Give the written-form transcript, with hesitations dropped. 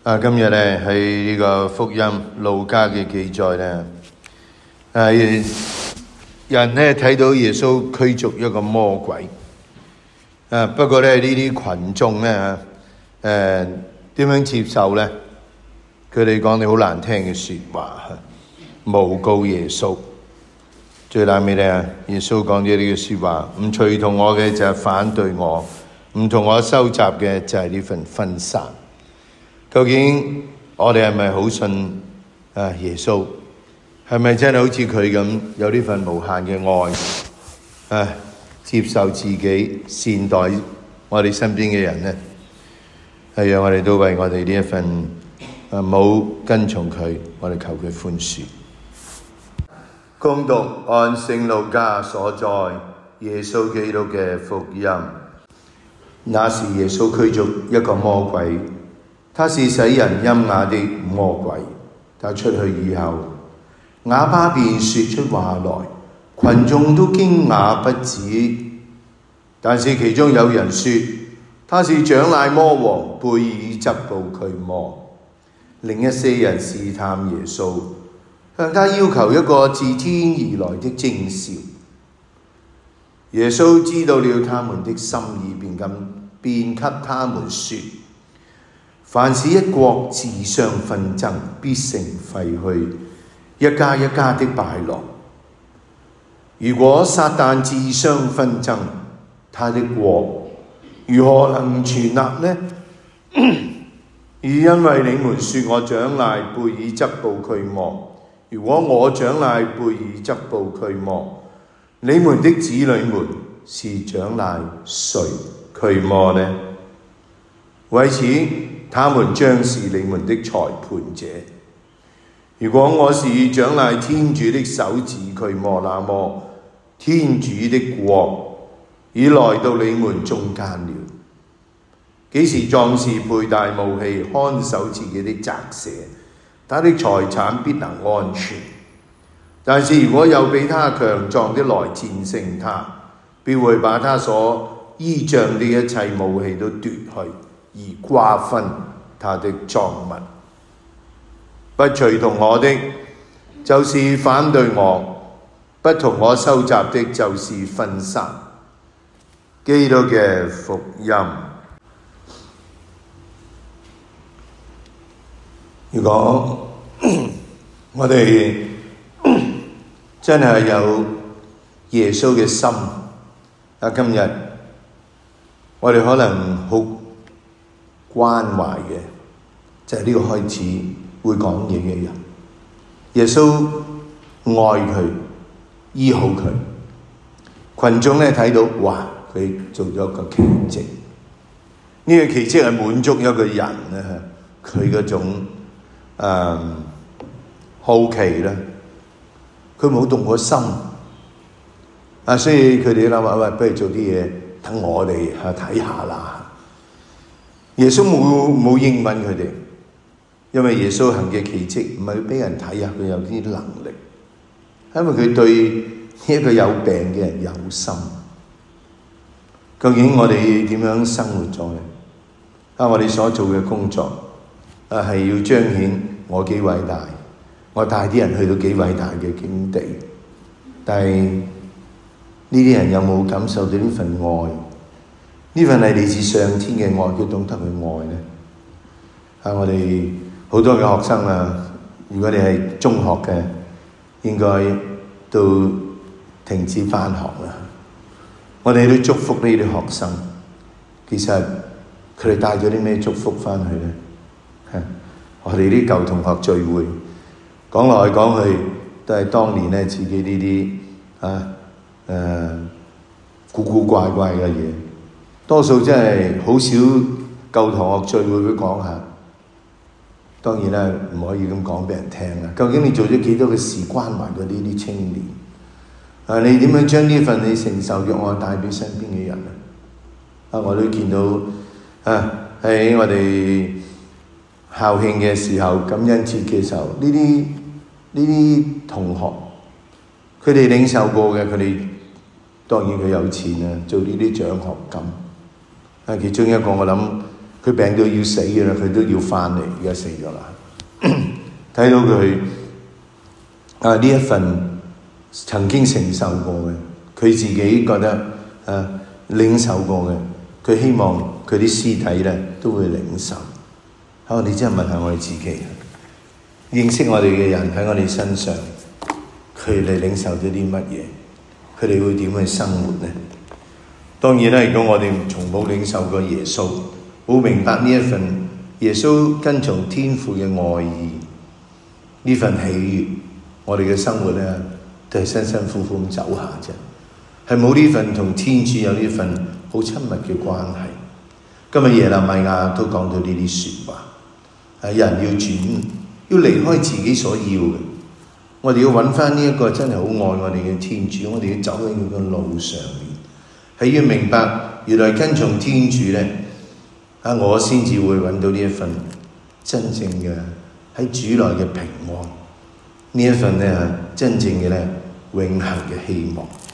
今日咧喺呢個福音路加嘅記載咧，人咧睇到耶穌驅逐一個魔鬼，不過咧呢啲群眾咧，點樣接受咧？佢哋講啲好難聽嘅說話，誣告耶穌。最後尾咧，耶穌講咗呢句說話：唔隨同我嘅就係反對我，唔同我收集嘅就係呢份分散。究竟我哋係咪好信耶穌？係咪真係好似佢咁有呢份無限嘅愛？接受自己，善待我哋身邊嘅人呢？係讓我哋都為我哋呢一份冇跟從佢，我哋求佢寬恕。恭讀按聖路加所載耶穌基督嘅福音。那時耶穌驅逐一個魔鬼，他是使人瘖啞的魔鬼。他出去以後，啞巴便說出話來，群眾都驚訝不止。但是其中有人說，他是長賴魔王貝耳則步驅魔。另一些人試探耶穌，向他要求一個自天而來的徵兆。耶穌知道了他們的心意，便給他們說：凡是一國自相紛爭，必成廢墟；一家一家的敗落。如果撒旦自相紛爭，他的國如何能存立呢？而因為你們說我長賴貝耳則步驅魔，如果我長賴貝耳則步驅魔，你們的子女們是長賴誰驅魔呢？為此，他們將是你們的裁判者。如果我是長賴天主的手指驅魔，那麼天主的國已來到你們中間了。幾時壯士佩戴武器，看守自己的宅舍，他的財產必能安全。但是如果有比他強壯的來戰勝他，必會把他所依仗的一切武器都奪去，而瓜分他的贓物。不隨同我的，就是反對我；不同我收集的，就是分散。基督嘅福音。如果我哋真係有耶穌嘅心，今日我哋可能好關懷嘅，就係呢個開始會講嘢嘅人。耶穌愛佢，醫好佢。群眾咧睇到，哇！佢做咗個奇蹟。呢個奇蹟係滿足一個人咧，佢嗰種好奇啦，佢冇動過心，所以佢哋諗話喂，不如做啲嘢等我哋睇下啦。耶穌冇應允佢哋，因為耶穌行嘅奇蹟唔係俾人睇下佢有啲能力，因為佢對一個有病嘅人有心。究竟我哋點樣生活咗咧？我哋所做嘅工作係要彰顯我幾偉大，我帶啲人去到幾偉大嘅境地，但係呢啲人有冇感受到呢份愛？呢份係嚟自上天嘅愛，佢懂得去愛咧。我哋好多嘅學生如果你係中學嘅，應該都停止返學啦。我哋都祝福呢啲學生。其實佢哋帶咗啲咩祝福返去咧？我哋啲舊同學聚會，講來講去都係當年咧自己呢啲古古怪怪嘅嘢，多數真係好少舊同學聚會會講下。當然啦，唔可以咁講俾人聽啦。究竟你做咗幾多嘅事關懷過呢啲青年？你點樣將呢份你承受嘅愛帶俾身邊嘅人？我都見到喺我哋校慶嘅時候、感恩節嘅時候，呢啲同學，佢哋領受過嘅，佢哋當然佢有錢做呢啲獎學金。其中一個我諗佢病到要死嘅啦，佢都要翻嚟，而家死咗啦。睇到佢呢一份曾經承受過嘅，佢自己覺得領受過嘅，佢希望佢啲屍體咧都會領受。我哋真係問下我哋自己，認識我哋嘅人喺我哋身上，佢哋領受咗啲乜嘢？佢哋會點去生活呢？當然啦，如果我哋從冇領受過耶穌，冇明白呢一份耶穌跟從天父嘅愛意，呢份喜悅，我哋嘅生活咧都係辛辛苦苦咁走下啫，係冇呢份同天主有呢份好親密嘅關係。今日耶肋米亞都講到呢啲説話，人要轉，要離開自己所要嘅，我哋要揾翻呢一個真係好愛我哋嘅天主，我哋要走喺佢嘅路上面，係要明白原來跟從天主咧，我先至會揾到呢一份真正嘅喺主內嘅平安，呢一份咧真正嘅咧永恆嘅希望。